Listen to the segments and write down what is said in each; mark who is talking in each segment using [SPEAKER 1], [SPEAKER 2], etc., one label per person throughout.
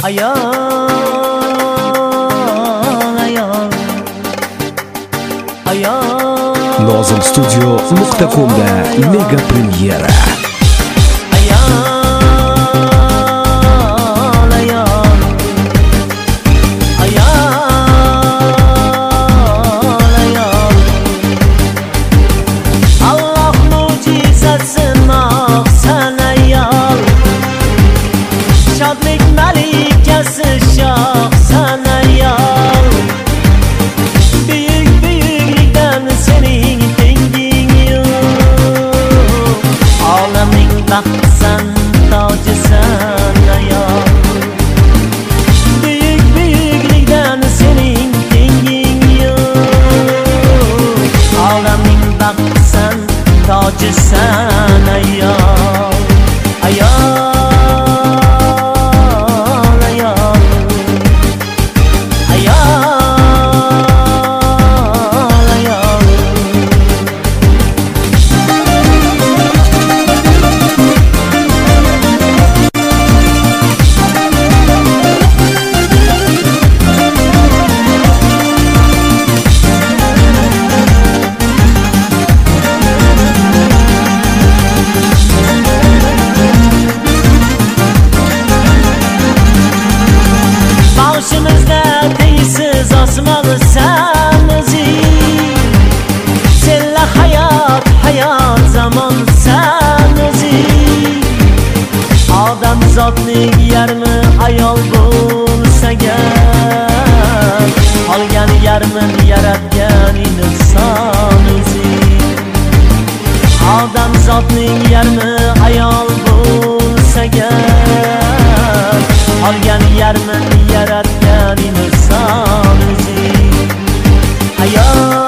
[SPEAKER 1] Nozimstudio.com'da mega premyera.
[SPEAKER 2] Baksan tojisan ayol, büyük büyüklikden senin dengin yok. Olamning baksan tojisan ayol, ayol, ayol, ayol, ayol. Başımızda teysiz osmon sen o'zing, senla hayot, hayot zamon sen o'zing. Odam zotning yarmi ayol bo'lsa gar, qolgan yarmin yaratgan inson o'zing. Odam zotning yarmi ayol bo'lsa gar, qolgan yarmin yaratgan inson o'zing. Ayol,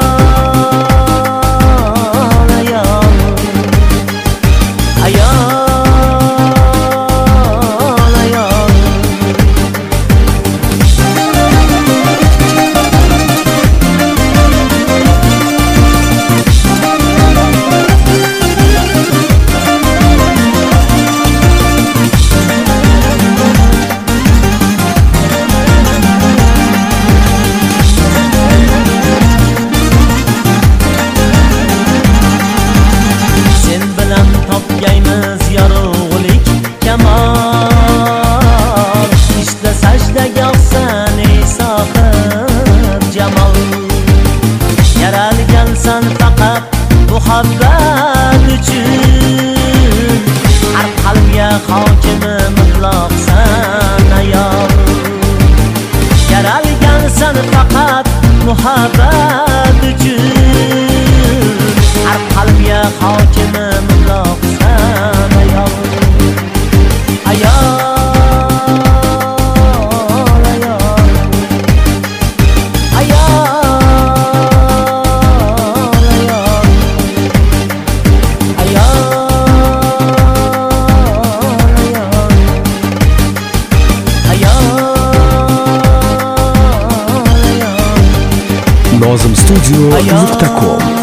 [SPEAKER 2] ayol, ayol, ayol. Topgaymiz yorug'lik kamol, ishda sajda yog'san ey sohib jamol. Yaralgansan faqat muhabbat uchun, har qalbga hokimi mutlaqsan ayol. Yaralgansan faqat muhabbat uchun, har qalbga hokimi mutlaqsan ayol. Ayol, ayol, ayol, ayol, ayol, ayol.
[SPEAKER 1] Nozimstudio.com